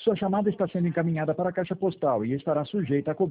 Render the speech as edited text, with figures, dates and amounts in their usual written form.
Sua chamada está sendo encaminhada para a caixa postal e estará sujeita a